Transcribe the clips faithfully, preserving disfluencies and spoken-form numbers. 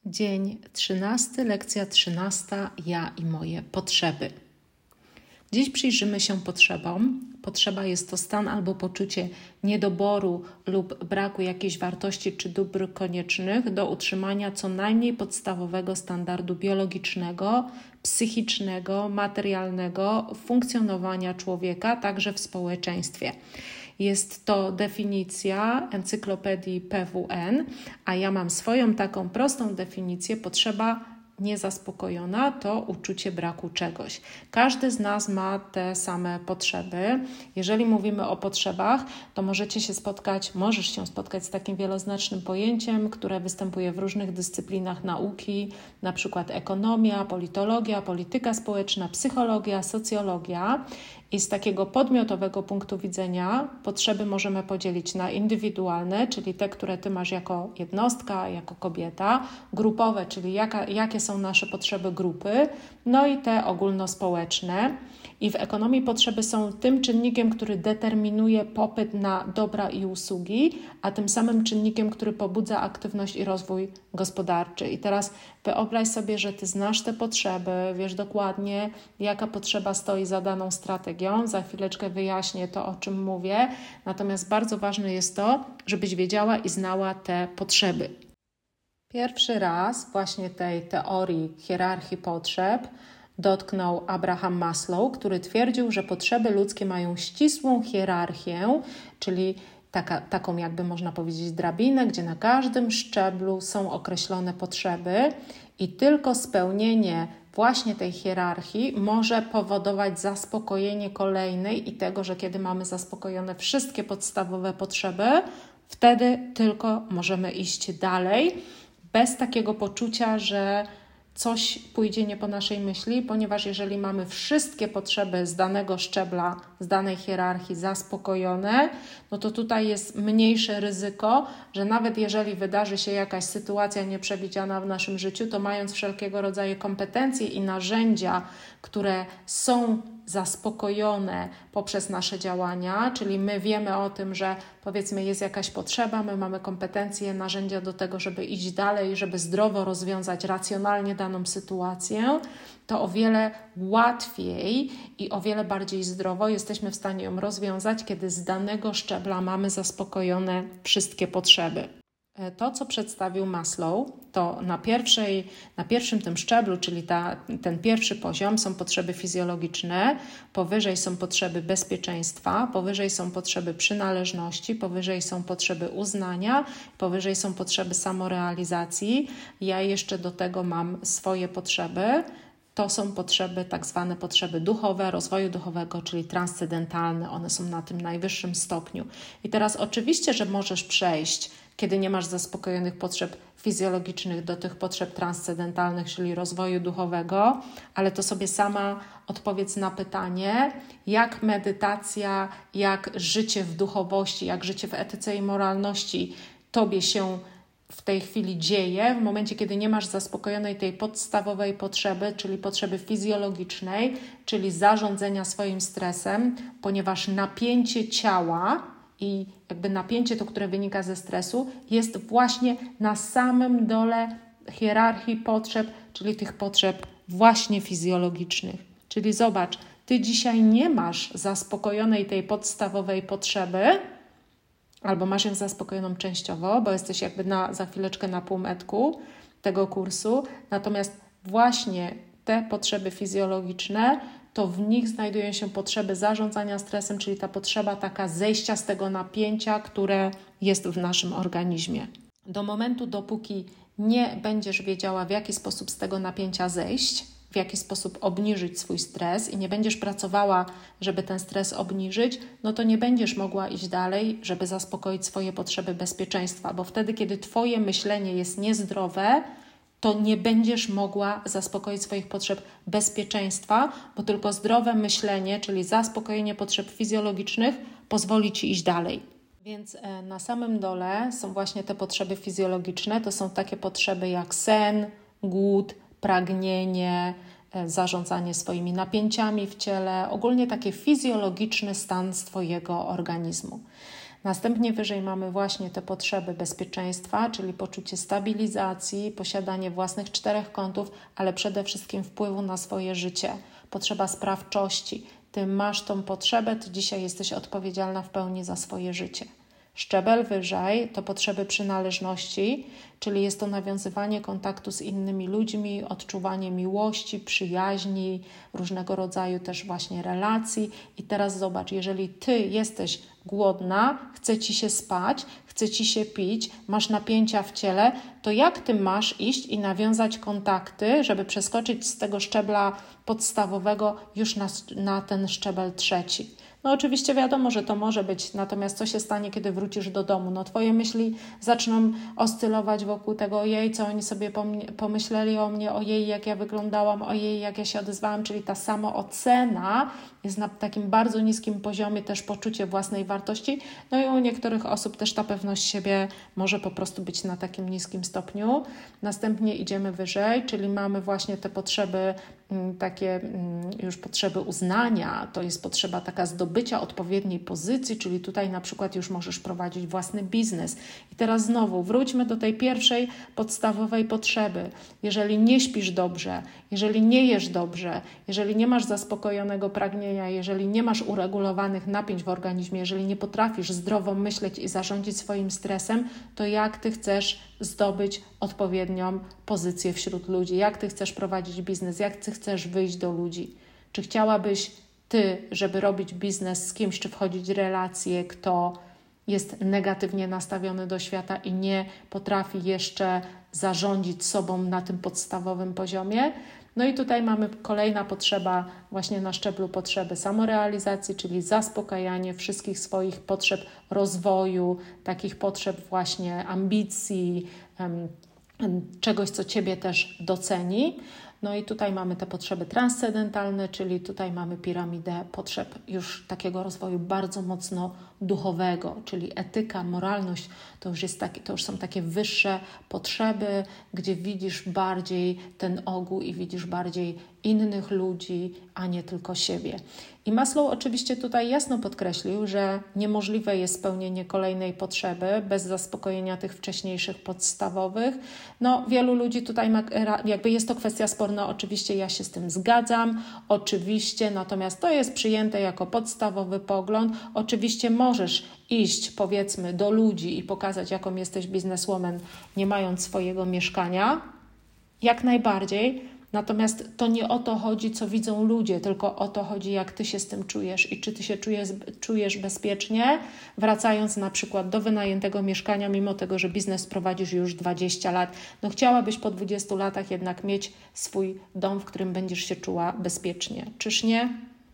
Dzień trzynasty, lekcja trzynasta. Ja i moje potrzeby. Dziś przyjrzymy się potrzebom. Potrzeba jest to stan albo poczucie niedoboru lub braku jakiejś wartości czy dóbr koniecznych do utrzymania co najmniej podstawowego standardu biologicznego, psychicznego, materialnego funkcjonowania człowieka, także w społeczeństwie. Jest to definicja encyklopedii P W N, a ja mam swoją taką prostą definicję. Potrzeba niezaspokojona to uczucie braku czegoś. Każdy z nas ma te same potrzeby. Jeżeli mówimy o potrzebach, to możecie się spotkać, możesz się spotkać z takim wieloznacznym pojęciem, które występuje w różnych dyscyplinach nauki, na przykład ekonomia, politologia, polityka społeczna, psychologia, socjologia. I z takiego podmiotowego punktu widzenia potrzeby możemy podzielić na indywidualne, czyli te, które ty masz jako jednostka, jako kobieta, grupowe, czyli jaka, jakie są nasze potrzeby grupy, no i te ogólnospołeczne. I w ekonomii potrzeby są tym czynnikiem, który determinuje popyt na dobra i usługi, a tym samym czynnikiem, który pobudza aktywność i rozwój gospodarczy. I teraz wyobraź sobie, że ty znasz te potrzeby, wiesz dokładnie, jaka potrzeba stoi za daną strategią. Za chwileczkę wyjaśnię to, o czym mówię. Natomiast bardzo ważne jest to, żebyś wiedziała i znała te potrzeby. Pierwszy raz właśnie tej teorii hierarchii potrzeb dotknął Abraham Maslow, który twierdził, że potrzeby ludzkie mają ścisłą hierarchię, czyli taka, taką jakby można powiedzieć drabinę, gdzie na każdym szczeblu są określone potrzeby i tylko spełnienie właśnie tej hierarchii może powodować zaspokojenie kolejnej i tego, że kiedy mamy zaspokojone wszystkie podstawowe potrzeby, wtedy tylko możemy iść dalej bez takiego poczucia, że coś pójdzie nie po naszej myśli, ponieważ jeżeli mamy wszystkie potrzeby z danego szczebla, z danej hierarchii zaspokojone, no to tutaj jest mniejsze ryzyko, że nawet jeżeli wydarzy się jakaś sytuacja nieprzewidziana w naszym życiu, to mając wszelkiego rodzaju kompetencje i narzędzia, które są zaspokojone poprzez nasze działania, czyli my wiemy o tym, że powiedzmy jest jakaś potrzeba, my mamy kompetencje, narzędzia do tego, żeby iść dalej, żeby zdrowo rozwiązać racjonalnie daną sytuację, to o wiele łatwiej i o wiele bardziej zdrowo jesteśmy w stanie ją rozwiązać, kiedy z danego szczebla mamy zaspokojone wszystkie potrzeby. To, co przedstawił Maslow, to na, pierwszej, na pierwszym tym szczeblu, czyli ta, ten pierwszy poziom, są potrzeby fizjologiczne, powyżej są potrzeby bezpieczeństwa, powyżej są potrzeby przynależności, powyżej są potrzeby uznania, powyżej są potrzeby samorealizacji. Ja jeszcze do tego mam swoje potrzeby. To są potrzeby, tak zwane potrzeby duchowe, rozwoju duchowego, czyli transcendentalne. One są na tym najwyższym stopniu. I teraz oczywiście, że możesz przejść, kiedy nie masz zaspokojonych potrzeb fizjologicznych, do tych potrzeb transcendentalnych, czyli rozwoju duchowego, ale to sobie sama odpowiedz na pytanie, jak medytacja, jak życie w duchowości, jak życie w etyce i moralności tobie się w tej chwili dzieje, w momencie, kiedy nie masz zaspokojonej tej podstawowej potrzeby, czyli potrzeby fizjologicznej, czyli zarządzania swoim stresem, ponieważ napięcie ciała i jakby napięcie to, które wynika ze stresu, jest właśnie na samym dole hierarchii potrzeb, czyli tych potrzeb właśnie fizjologicznych. Czyli zobacz, ty dzisiaj nie masz zaspokojonej tej podstawowej potrzeby, albo masz ją zaspokojoną częściowo, bo jesteś jakby na, za chwileczkę na półmetku tego kursu, natomiast właśnie te potrzeby fizjologiczne, to w nich znajdują się potrzeby zarządzania stresem, czyli ta potrzeba taka zejścia z tego napięcia, które jest w naszym organizmie. Do momentu, dopóki nie będziesz wiedziała, w jaki sposób z tego napięcia zejść, w jaki sposób obniżyć swój stres i nie będziesz pracowała, żeby ten stres obniżyć, no to nie będziesz mogła iść dalej, żeby zaspokoić swoje potrzeby bezpieczeństwa, bo wtedy, kiedy twoje myślenie jest niezdrowe, to nie będziesz mogła zaspokoić swoich potrzeb bezpieczeństwa, bo tylko zdrowe myślenie, czyli zaspokojenie potrzeb fizjologicznych, pozwoli ci iść dalej. Więc na samym dole są właśnie te potrzeby fizjologiczne, to są takie potrzeby jak sen, głód, pragnienie, zarządzanie swoimi napięciami w ciele, ogólnie taki fizjologiczny stan twojego organizmu. Następnie wyżej mamy właśnie te potrzeby bezpieczeństwa, czyli poczucie stabilizacji, posiadanie własnych czterech kątów, ale przede wszystkim wpływu na swoje życie. Potrzeba sprawczości. Ty masz tą potrzebę, ty dzisiaj jesteś odpowiedzialna w pełni za swoje życie. Szczebel wyżej to potrzeby przynależności, czyli jest to nawiązywanie kontaktu z innymi ludźmi, odczuwanie miłości, przyjaźni, różnego rodzaju też właśnie relacji. I teraz zobacz, jeżeli ty jesteś głodna, chce ci się spać, chce ci się pić, masz napięcia w ciele, to jak ty masz iść i nawiązać kontakty, żeby przeskoczyć z tego szczebla podstawowego już na, na ten szczebel trzeci? No oczywiście wiadomo, że to może być, natomiast co się stanie, kiedy wrócisz do domu? No twoje myśli zaczną oscylować wokół tego, ojej, co oni sobie pomyśleli o mnie, ojej, jak ja wyglądałam, ojej, jak ja się odezwałam, czyli ta samoocena jest na takim bardzo niskim poziomie, też poczucie własnej wartości, no i u niektórych osób też ta pewność siebie może po prostu być na takim niskim stopniu. Następnie idziemy wyżej, czyli mamy właśnie te potrzeby, takie już potrzeby uznania, to jest potrzeba taka zdobycia odpowiedniej pozycji, czyli tutaj na przykład już możesz prowadzić własny biznes. I teraz znowu wróćmy do tej pierwszej podstawowej potrzeby. Jeżeli nie śpisz dobrze, jeżeli nie jesz dobrze, jeżeli nie masz zaspokojonego pragnienia, jeżeli nie masz uregulowanych napięć w organizmie, jeżeli nie potrafisz zdrowo myśleć i zarządzić swoim stresem, to jak ty chcesz zdobyć odpowiednią pozycję wśród ludzi? Jak ty chcesz prowadzić biznes? Jak ty chcesz wyjść do ludzi? Czy chciałabyś ty, żeby robić biznes z kimś, czy wchodzić w relacje, kto jest negatywnie nastawiony do świata i nie potrafi jeszcze zarządzić sobą na tym podstawowym poziomie? No i tutaj mamy kolejna potrzeba właśnie na szczeblu potrzeby samorealizacji, czyli zaspokajanie wszystkich swoich potrzeb rozwoju, takich potrzeb właśnie ambicji, czegoś, co ciebie też doceni. No i tutaj mamy te potrzeby transcendentalne, czyli tutaj mamy piramidę potrzeb już takiego rozwoju bardzo mocno duchowego, czyli etyka, moralność, to już, jest taki, to już są takie wyższe potrzeby, gdzie widzisz bardziej ten ogół i widzisz bardziej innych ludzi, a nie tylko siebie. I Maslow oczywiście tutaj jasno podkreślił, że niemożliwe jest spełnienie kolejnej potrzeby bez zaspokojenia tych wcześniejszych podstawowych. No, wielu ludzi tutaj ma, jakby jest to kwestia sporna, oczywiście ja się z tym zgadzam, oczywiście, natomiast to jest przyjęte jako podstawowy pogląd. Oczywiście możesz iść, powiedzmy, do ludzi i pokazać, jaką jesteś bizneswoman, nie mając swojego mieszkania, jak najbardziej. Natomiast to nie o to chodzi, co widzą ludzie, tylko o to chodzi, jak ty się z tym czujesz i czy ty się czujesz, czujesz bezpiecznie, wracając na przykład do wynajętego mieszkania, mimo tego, że biznes prowadzisz już dwadzieścia lat. No chciałabyś po dwudziestu latach jednak mieć swój dom, w którym będziesz się czuła bezpiecznie. Czyż nie?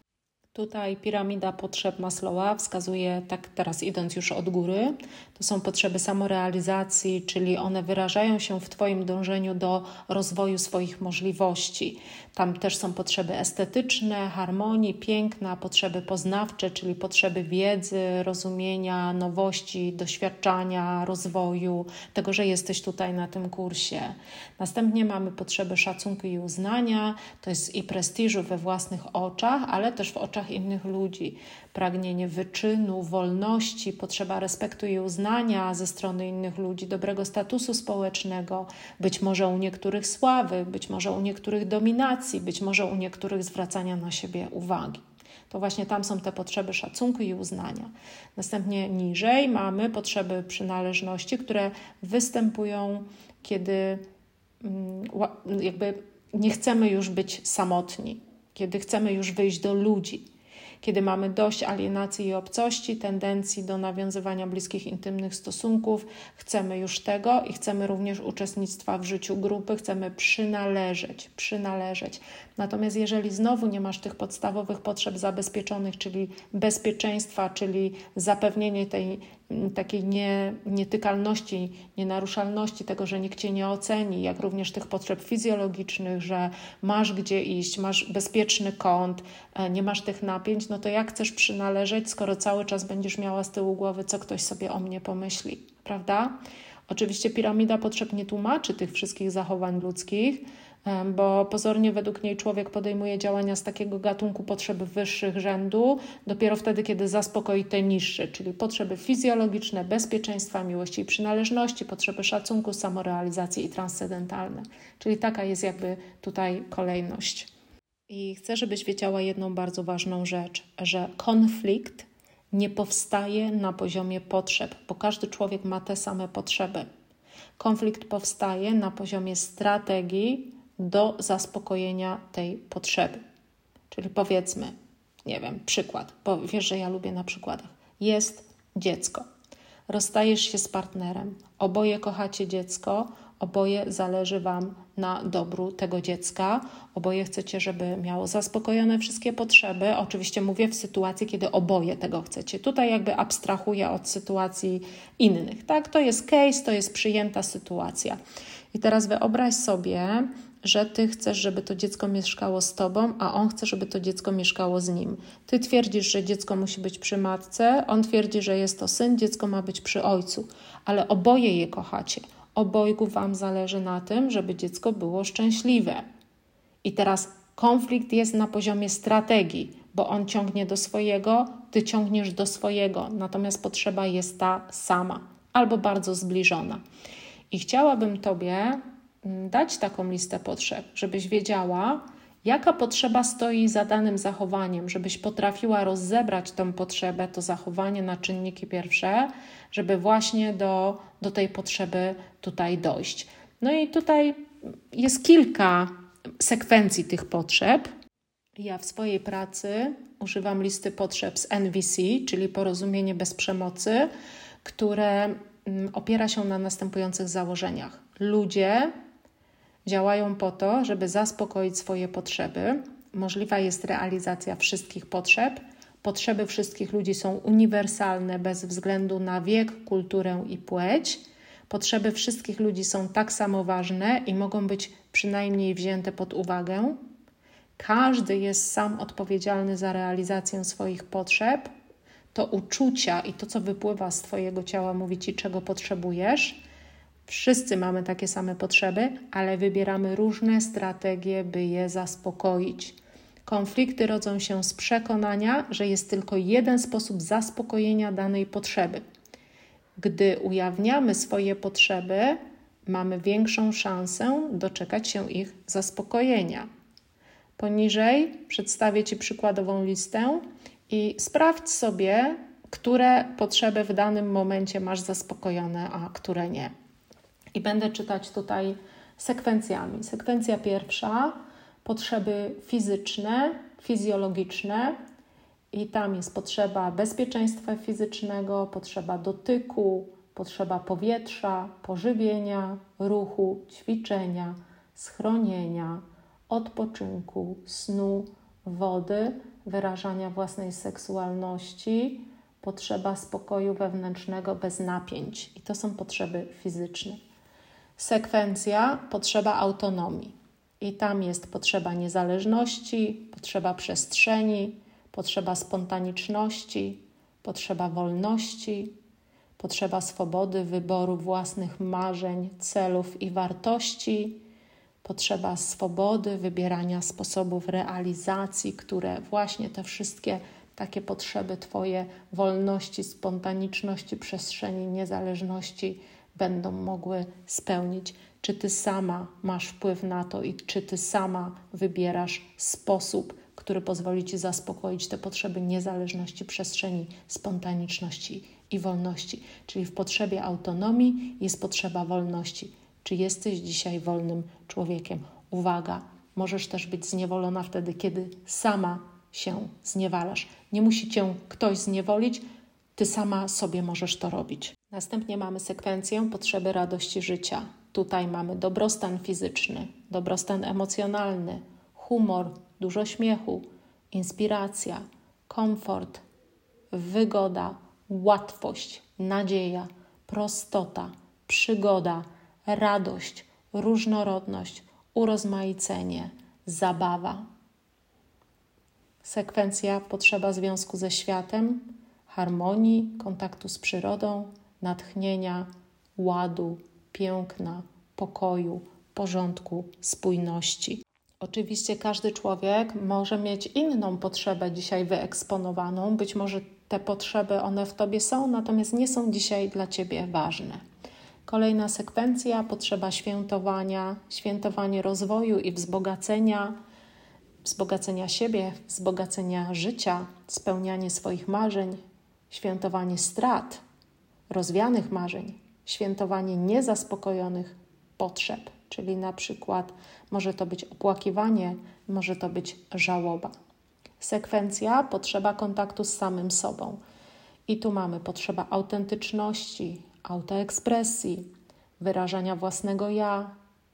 Tutaj piramida potrzeb Maslowa wskazuje, tak teraz idąc już od góry, to są potrzeby samorealizacji, czyli one wyrażają się w twoim dążeniu do rozwoju swoich możliwości. Tam też są potrzeby estetyczne, harmonii, piękna, potrzeby poznawcze, czyli potrzeby wiedzy, rozumienia, nowości, doświadczania, rozwoju, tego, że jesteś tutaj na tym kursie. Następnie mamy potrzeby szacunku i uznania, to jest i prestiżu we własnych oczach, ale też w oczach innych ludzi. Pragnienie wyczynu, wolności, potrzeba respektu i uznania ze strony innych ludzi, dobrego statusu społecznego, być może u niektórych sławy, być może u niektórych dominacji, być może u niektórych zwracania na siebie uwagi. To właśnie tam są te potrzeby szacunku i uznania. Następnie niżej mamy potrzeby przynależności, które występują, kiedy jakby nie chcemy już być samotni, kiedy chcemy już wyjść do ludzi, kiedy mamy dość alienacji i obcości, tendencji do nawiązywania bliskich, intymnych stosunków, chcemy już tego i chcemy również uczestnictwa w życiu grupy, chcemy przynależeć, przynależeć. Natomiast jeżeli znowu nie masz tych podstawowych potrzeb zabezpieczonych, czyli bezpieczeństwa, czyli zapewnienie tej takiej nie, nietykalności, nienaruszalności, tego, że nikt cię nie oceni, jak również tych potrzeb fizjologicznych, że masz gdzie iść, masz bezpieczny kąt, nie masz tych napięć, no to jak chcesz przynależeć, skoro cały czas będziesz miała z tyłu głowy, co ktoś sobie o mnie pomyśli, prawda? Oczywiście piramida potrzeb nie tłumaczy tych wszystkich zachowań ludzkich, bo pozornie według niej człowiek podejmuje działania z takiego gatunku potrzeb wyższych rzędu dopiero wtedy, kiedy zaspokoi te niższe, czyli potrzeby fizjologiczne, bezpieczeństwa, miłości i przynależności, potrzeby szacunku, samorealizacji i transcendentalne. Czyli taka jest jakby tutaj kolejność. I chcę, żebyś wiedziała jedną bardzo ważną rzecz, że konflikt nie powstaje na poziomie potrzeb, bo każdy człowiek ma te same potrzeby. Konflikt powstaje na poziomie strategii do zaspokojenia tej potrzeby. Czyli powiedzmy, nie wiem, przykład, bo wiesz, że ja lubię na przykładach. Jest dziecko, rozstajesz się z partnerem, oboje kochacie dziecko, oboje zależy Wam na dobru tego dziecka, oboje chcecie, żeby miało zaspokojone wszystkie potrzeby. Oczywiście mówię w sytuacji, kiedy oboje tego chcecie. Tutaj jakby abstrahuję od sytuacji innych. Tak, to jest case, to jest przyjęta sytuacja. I teraz wyobraź sobie, że Ty chcesz, żeby to dziecko mieszkało z Tobą, a on chce, żeby to dziecko mieszkało z nim. Ty twierdzisz, że dziecko musi być przy matce, on twierdzi, że jest to syn, dziecko ma być przy ojcu, ale oboje je kochacie. Obojgu Wam zależy na tym, żeby dziecko było szczęśliwe. I teraz konflikt jest na poziomie strategii, bo on ciągnie do swojego, Ty ciągniesz do swojego, natomiast potrzeba jest ta sama albo bardzo zbliżona. I chciałabym Tobie dać taką listę potrzeb, żebyś wiedziała, jaka potrzeba stoi za danym zachowaniem, żebyś potrafiła rozebrać tę potrzebę, to zachowanie na czynniki pierwsze, żeby właśnie do, do tej potrzeby tutaj dojść. No i tutaj jest kilka sekwencji tych potrzeb. Ja w swojej pracy używam listy potrzeb z N V C, czyli porozumienie bez przemocy, które opiera się na następujących założeniach. Ludzie działają po to, żeby zaspokoić swoje potrzeby. Możliwa jest realizacja wszystkich potrzeb. Potrzeby wszystkich ludzi są uniwersalne bez względu na wiek, kulturę i płeć. Potrzeby wszystkich ludzi są tak samo ważne i mogą być przynajmniej wzięte pod uwagę. Każdy jest sam odpowiedzialny za realizację swoich potrzeb. To uczucia i to, co wypływa z Twojego ciała, mówi Ci, czego potrzebujesz. Wszyscy mamy takie same potrzeby, ale wybieramy różne strategie, by je zaspokoić. Konflikty rodzą się z przekonania, że jest tylko jeden sposób zaspokojenia danej potrzeby. Gdy ujawniamy swoje potrzeby, mamy większą szansę doczekać się ich zaspokojenia. Poniżej przedstawię Ci przykładową listę i sprawdź sobie, które potrzeby w danym momencie masz zaspokojone, a które nie. I będę czytać tutaj sekwencjami. Sekwencja pierwsza, potrzeby fizyczne, fizjologiczne i tam jest potrzeba bezpieczeństwa fizycznego, potrzeba dotyku, potrzeba powietrza, pożywienia, ruchu, ćwiczenia, schronienia, odpoczynku, snu, wody, wyrażania własnej seksualności, potrzeba spokoju wewnętrznego bez napięć. I to są potrzeby fizyczne. Sekwencja, potrzeba autonomii. I tam jest potrzeba niezależności, potrzeba przestrzeni, potrzeba spontaniczności, potrzeba wolności, potrzeba swobody wyboru własnych marzeń, celów i wartości, potrzeba swobody wybierania sposobów realizacji, które właśnie te wszystkie takie potrzeby Twoje wolności, spontaniczności, przestrzeni, niezależności będą mogły spełnić. Czy Ty sama masz wpływ na to i czy Ty sama wybierasz sposób, który pozwoli Ci zaspokoić te potrzeby niezależności, przestrzeni, spontaniczności i wolności. Czyli w potrzebie autonomii jest potrzeba wolności. Czy jesteś dzisiaj wolnym człowiekiem? Uwaga, możesz też być zniewolona wtedy, kiedy sama się zniewalasz. Nie musi Cię ktoś zniewolić, Ty sama sobie możesz to robić. Następnie mamy sekwencję potrzeby radości życia. Tutaj mamy dobrostan fizyczny, dobrostan emocjonalny, humor, dużo śmiechu, inspiracja, komfort, wygoda, łatwość, nadzieja, prostota, przygoda, radość, różnorodność, urozmaicenie, zabawa. Sekwencja potrzeba związku ze światem, harmonii, kontaktu z przyrodą, natchnienia, ładu, piękna, pokoju, porządku, spójności. Oczywiście każdy człowiek może mieć inną potrzebę dzisiaj wyeksponowaną. Być może te potrzeby, one w Tobie są, natomiast nie są dzisiaj dla Ciebie ważne. Kolejna sekwencja, potrzeba świętowania, świętowanie rozwoju i wzbogacenia, wzbogacenia siebie, wzbogacenia życia, spełnianie swoich marzeń, świętowanie strat, rozwianych marzeń, świętowanie niezaspokojonych potrzeb, czyli na przykład może to być opłakiwanie, może to być żałoba. Sekwencja, potrzeba kontaktu z samym sobą. I tu mamy potrzeba autentyczności, autoekspresji, wyrażania własnego ja,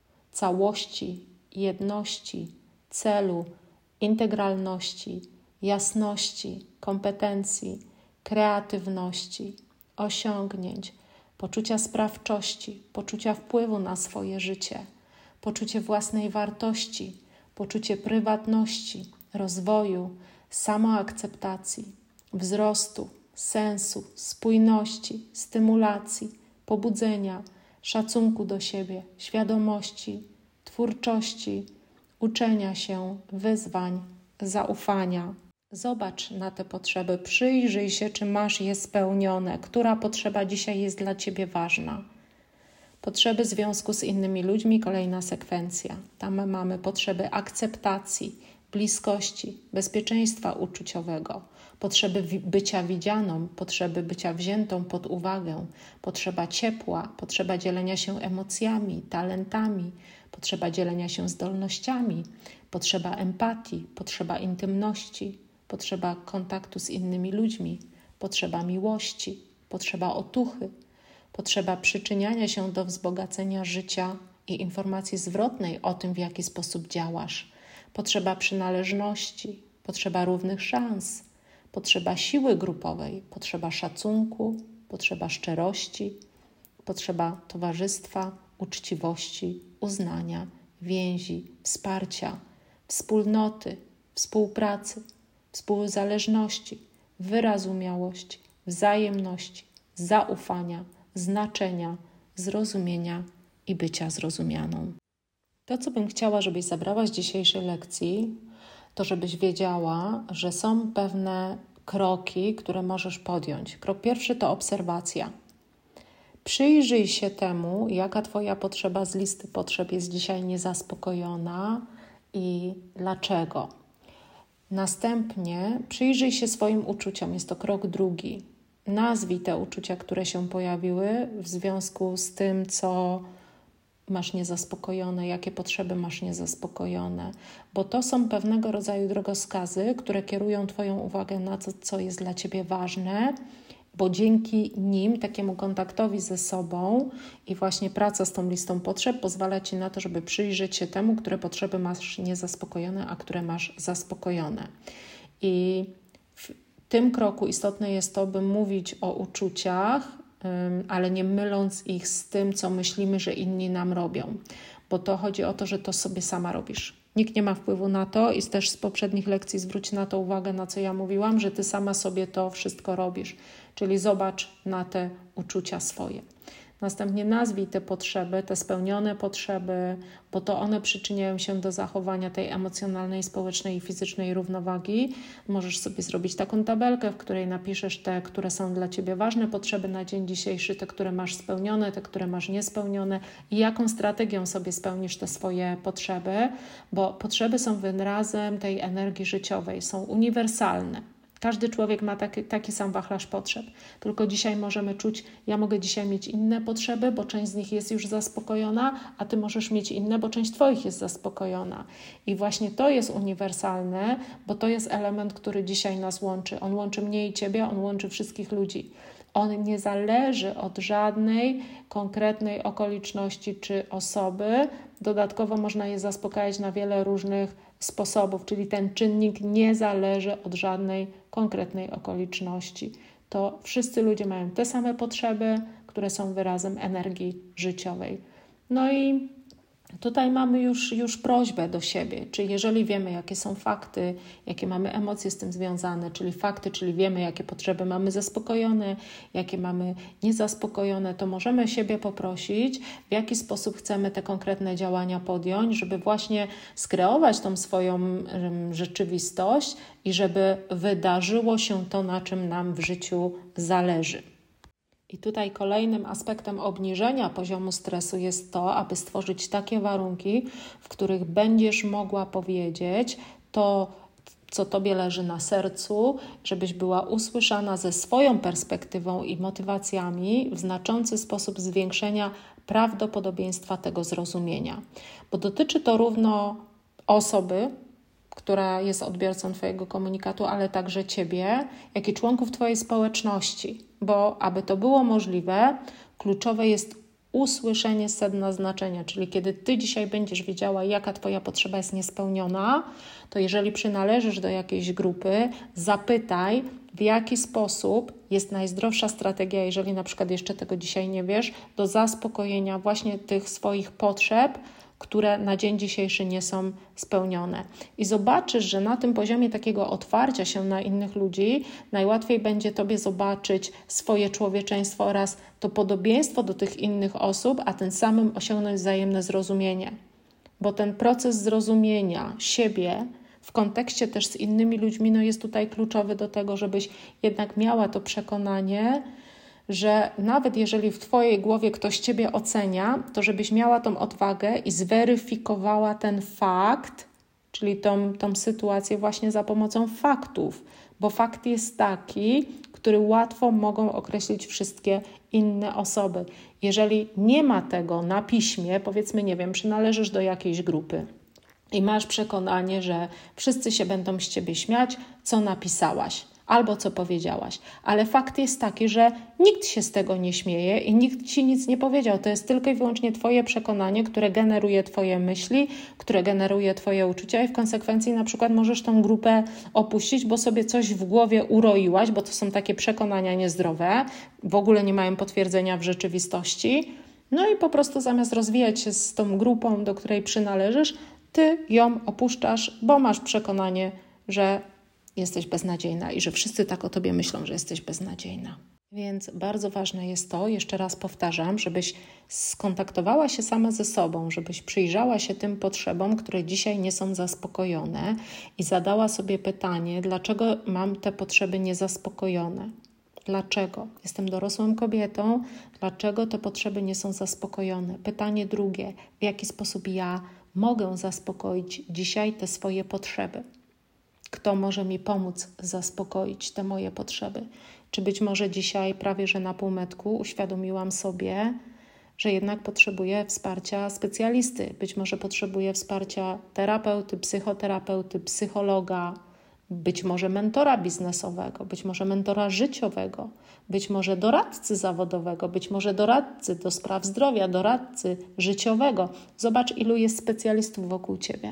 całości, jedności, celu, integralności, jasności, kompetencji, kreatywności, osiągnięć, poczucia sprawczości, poczucia wpływu na swoje życie, poczucie własnej wartości, poczucie prywatności, rozwoju, samoakceptacji, wzrostu, sensu, spójności, stymulacji, pobudzenia, szacunku do siebie, świadomości, twórczości, uczenia się, wyzwań, zaufania. Zobacz na te potrzeby, przyjrzyj się, czy masz je spełnione, która potrzeba dzisiaj jest dla Ciebie ważna. Potrzeby związku z innymi ludźmi, kolejna sekwencja. Tam mamy potrzeby akceptacji, bliskości, bezpieczeństwa uczuciowego, potrzeby bycia widzianą, potrzeby bycia wziętą pod uwagę, potrzeba ciepła, potrzeba dzielenia się emocjami, talentami, potrzeba dzielenia się zdolnościami, potrzeba empatii, potrzeba intymności, potrzeba kontaktu z innymi ludźmi, potrzeba miłości, potrzeba otuchy, potrzeba przyczyniania się do wzbogacenia życia i informacji zwrotnej o tym, w jaki sposób działasz, potrzeba przynależności, potrzeba równych szans, potrzeba siły grupowej, potrzeba szacunku, potrzeba szczerości, potrzeba towarzystwa, uczciwości, uznania, więzi, wsparcia, wspólnoty, współpracy, współzależności, wyrozumiałości, wzajemności, zaufania, znaczenia, zrozumienia i bycia zrozumianą. To, co bym chciała, żebyś zabrała z dzisiejszej lekcji, to żebyś wiedziała, że są pewne kroki, które możesz podjąć. Krok pierwszy to obserwacja. Przyjrzyj się temu, jaka Twoja potrzeba z listy potrzeb jest dzisiaj niezaspokojona i dlaczego. Następnie przyjrzyj się swoim uczuciom. Jest to krok drugi. Nazwij te uczucia, które się pojawiły w związku z tym, co masz niezaspokojone, jakie potrzeby masz niezaspokojone, bo to są pewnego rodzaju drogowskazy, które kierują Twoją uwagę na to, co jest dla Ciebie ważne, bo dzięki nim, takiemu kontaktowi ze sobą i właśnie praca z tą listą potrzeb pozwala Ci na to, żeby przyjrzeć się temu, które potrzeby masz niezaspokojone, a które masz zaspokojone. I w tym kroku istotne jest to, by mówić o uczuciach, ale nie myląc ich z tym, co myślimy, że inni nam robią. Bo to chodzi o to, że to sobie sama robisz. Nikt nie ma wpływu na to i też z poprzednich lekcji zwróć na to uwagę, na co ja mówiłam, że Ty sama sobie to wszystko robisz. Czyli zobacz na te uczucia swoje. Następnie nazwij te potrzeby, te spełnione potrzeby, bo to one przyczyniają się do zachowania tej emocjonalnej, społecznej i fizycznej równowagi. Możesz sobie zrobić taką tabelkę, w której napiszesz te, które są dla Ciebie ważne potrzeby na dzień dzisiejszy, te, które masz spełnione, te, które masz niespełnione i jaką strategią sobie spełnisz te swoje potrzeby, bo potrzeby są wyrazem tej energii życiowej, są uniwersalne. Każdy człowiek ma taki, taki sam wachlarz potrzeb, tylko dzisiaj możemy czuć, ja mogę dzisiaj mieć inne potrzeby, bo część z nich jest już zaspokojona, a Ty możesz mieć inne, bo część Twoich jest zaspokojona. I właśnie to jest uniwersalne, bo to jest element, który dzisiaj nas łączy. On łączy mnie i Ciebie, on łączy wszystkich ludzi. On nie zależy od żadnej konkretnej okoliczności czy osoby. Dodatkowo można je zaspokajać na wiele różnych sposobów, czyli ten czynnik nie zależy od żadnej konkretnej okoliczności. To wszyscy ludzie mają te same potrzeby, które są wyrazem energii życiowej. No i Tutaj mamy już, już prośbę do siebie, czy jeżeli wiemy, jakie są fakty, jakie mamy emocje z tym związane, czyli fakty, czyli wiemy, jakie potrzeby mamy zaspokojone, jakie mamy niezaspokojone, to możemy siebie poprosić, w jaki sposób chcemy te konkretne działania podjąć, żeby właśnie skreować tą swoją um, rzeczywistość i żeby wydarzyło się to, na czym nam w życiu zależy. I tutaj kolejnym aspektem obniżenia poziomu stresu jest to, aby stworzyć takie warunki, w których będziesz mogła powiedzieć to, co Tobie leży na sercu, żebyś była usłyszana ze swoją perspektywą i motywacjami w znaczący sposób zwiększenia prawdopodobieństwa tego zrozumienia. Bo dotyczy to równo osoby, która jest odbiorcą Twojego komunikatu, ale także Ciebie, jak i członków Twojej społeczności. Bo aby to było możliwe, kluczowe jest usłyszenie sedna znaczenia, czyli kiedy Ty dzisiaj będziesz wiedziała, jaka Twoja potrzeba jest niespełniona, to jeżeli przynależysz do jakiejś grupy, zapytaj, w jaki sposób jest najzdrowsza strategia, jeżeli na przykład jeszcze tego dzisiaj nie wiesz, do zaspokojenia właśnie tych swoich potrzeb, które na dzień dzisiejszy nie są spełnione. I zobaczysz, że na tym poziomie takiego otwarcia się na innych ludzi najłatwiej będzie Tobie zobaczyć swoje człowieczeństwo oraz to podobieństwo do tych innych osób, a tym samym osiągnąć wzajemne zrozumienie. Bo ten proces zrozumienia siebie w kontekście też z innymi ludźmi no jest tutaj kluczowy do tego, żebyś jednak miała to przekonanie, że nawet jeżeli w Twojej głowie ktoś Ciebie ocenia, to żebyś miała tą odwagę i zweryfikowała ten fakt, czyli tą, tą sytuację właśnie za pomocą faktów, bo fakt jest taki, który łatwo mogą określić wszystkie inne osoby. Jeżeli nie ma tego na piśmie, powiedzmy, nie wiem, przynależysz do jakiejś grupy i masz przekonanie, że wszyscy się będą z Ciebie śmiać, co napisałaś albo co powiedziałaś. Ale fakt jest taki, że nikt się z tego nie śmieje i nikt Ci nic nie powiedział. To jest tylko i wyłącznie Twoje przekonanie, które generuje Twoje myśli, które generuje Twoje uczucia i w konsekwencji na przykład możesz tą grupę opuścić, bo sobie coś w głowie uroiłaś, bo to są takie przekonania niezdrowe, w ogóle nie mają potwierdzenia w rzeczywistości. No i po prostu zamiast rozwijać się z tą grupą, do której przynależysz, Ty ją opuszczasz, bo masz przekonanie, że jesteś beznadziejna i że wszyscy tak o Tobie myślą, że jesteś beznadziejna. Więc bardzo ważne jest to, jeszcze raz powtarzam, żebyś skontaktowała się sama ze sobą, żebyś przyjrzała się tym potrzebom, które dzisiaj nie są zaspokojone i zadała sobie pytanie, dlaczego mam te potrzeby niezaspokojone? Dlaczego? Jestem dorosłą kobietą, dlaczego te potrzeby nie są zaspokojone? Pytanie drugie, w jaki sposób ja mogę zaspokoić dzisiaj te swoje potrzeby? Kto może mi pomóc zaspokoić te moje potrzeby? Czy być może dzisiaj prawie że na półmetku uświadomiłam sobie, że jednak potrzebuję wsparcia specjalisty. Być może potrzebuję wsparcia terapeuty, psychoterapeuty, psychologa, być może mentora biznesowego, być może mentora życiowego, być może doradcy zawodowego, być może doradcy do spraw zdrowia, doradcy życiowego. Zobacz, ilu jest specjalistów wokół Ciebie.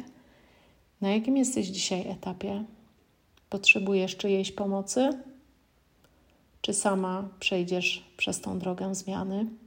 Na jakim jesteś dzisiaj etapie? Potrzebujesz czyjejś pomocy? Czy sama przejdziesz przez tą drogę zmiany?